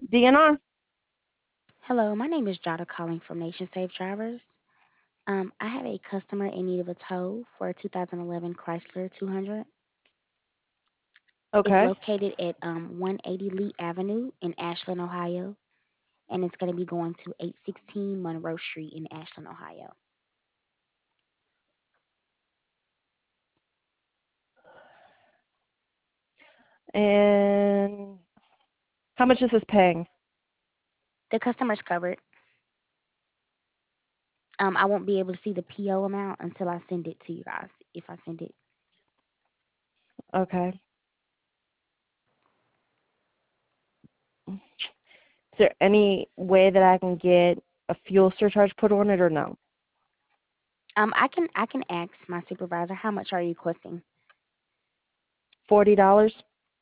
DNR. Hello, my name is Jada calling from Nation Safe Drivers. I have a customer in need of a tow for a 2011 Chrysler 200. It's Okay. located at 180 Lee Avenue in Ashland, Ohio, and it's going to be going to 816 Monroe Street in Ashland, Ohio. And how much is this paying? The customer's covered. I won't be able to see the PO amount until I send it to you guys. If I send it, Okay. Is there any way that I can get a fuel surcharge put on it or no? I can ask my supervisor how much are you requesting. $40?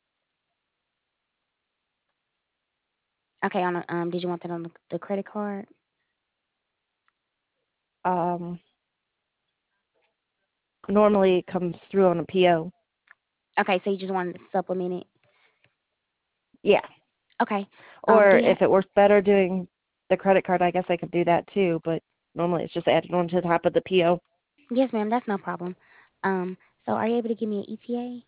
Okay, on a, did you want that on the credit card? Um, Normally it comes through on a PO. Okay, so you just wanted to supplement it. Yeah. Okay. Or Do you? if it works better doing the credit card, I guess I could do that too, but normally it's just added on to the top of the PO. Yes, ma'am. That's no problem. So are you able to give me an ETA?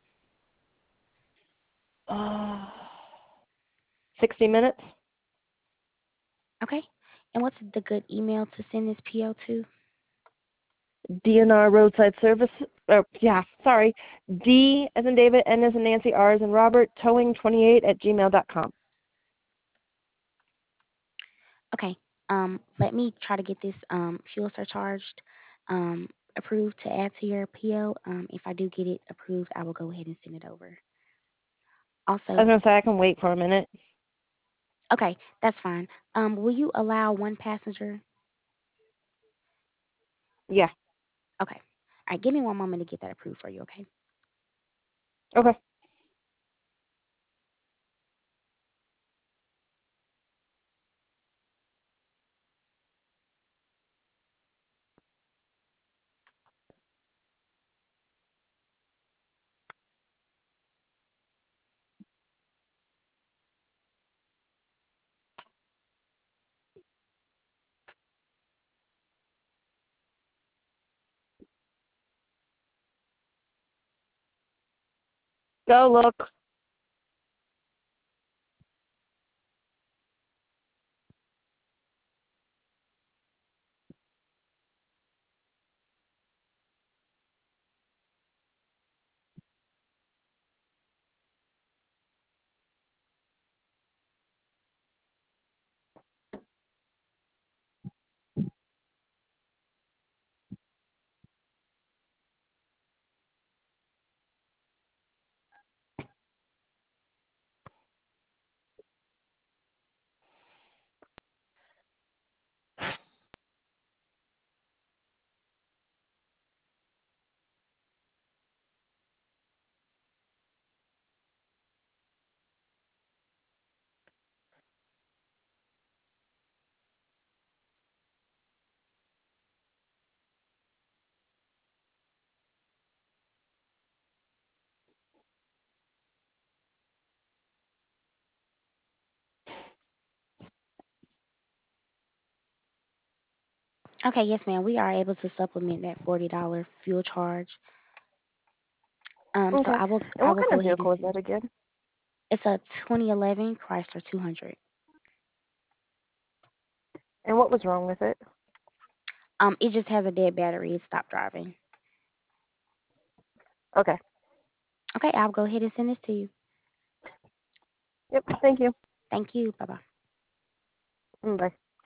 Uh, 60 minutes? Okay. And what's the good email to send this PO to? DNR roadside service, or yeah, sorry, D as in David, N as in Nancy, R as in Robert, towing28@gmail.com. Okay. Let me try to get this fuel surcharged um approved to add to your PO. If I do get it approved, I will go ahead and send it over. I was Also, gonna say I can wait for a minute. okay, that's fine. Will you allow one passenger? Yeah. Okay. All right, give me one moment to get that approved for you, okay? Okay. Go look. Okay, yes, ma'am. We are able to supplement that $40 fuel charge. So Okay. And I what will kind go of ahead and vehicle is send that it. again? It's a 2011 Chrysler 200. And what was wrong with it? It just has a dead battery. It stopped driving. Okay. Okay, I'll go ahead and send this to you. Yep. Thank you. Thank you. Bye bye. Bye.